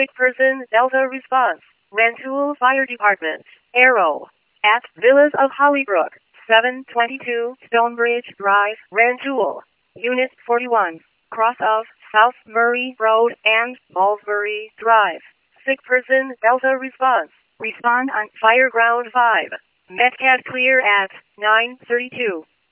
Sick person, Delta response. Rantoul Fire Department. Arrow. At Villas of Hollybrook, 722 Stonebridge Drive, Rantoul. Unit 41. Cross of South Murray Road and Ballsbury Drive. Sick person, Delta response. Respond on Fireground 5. Metcalf clear at 9:32.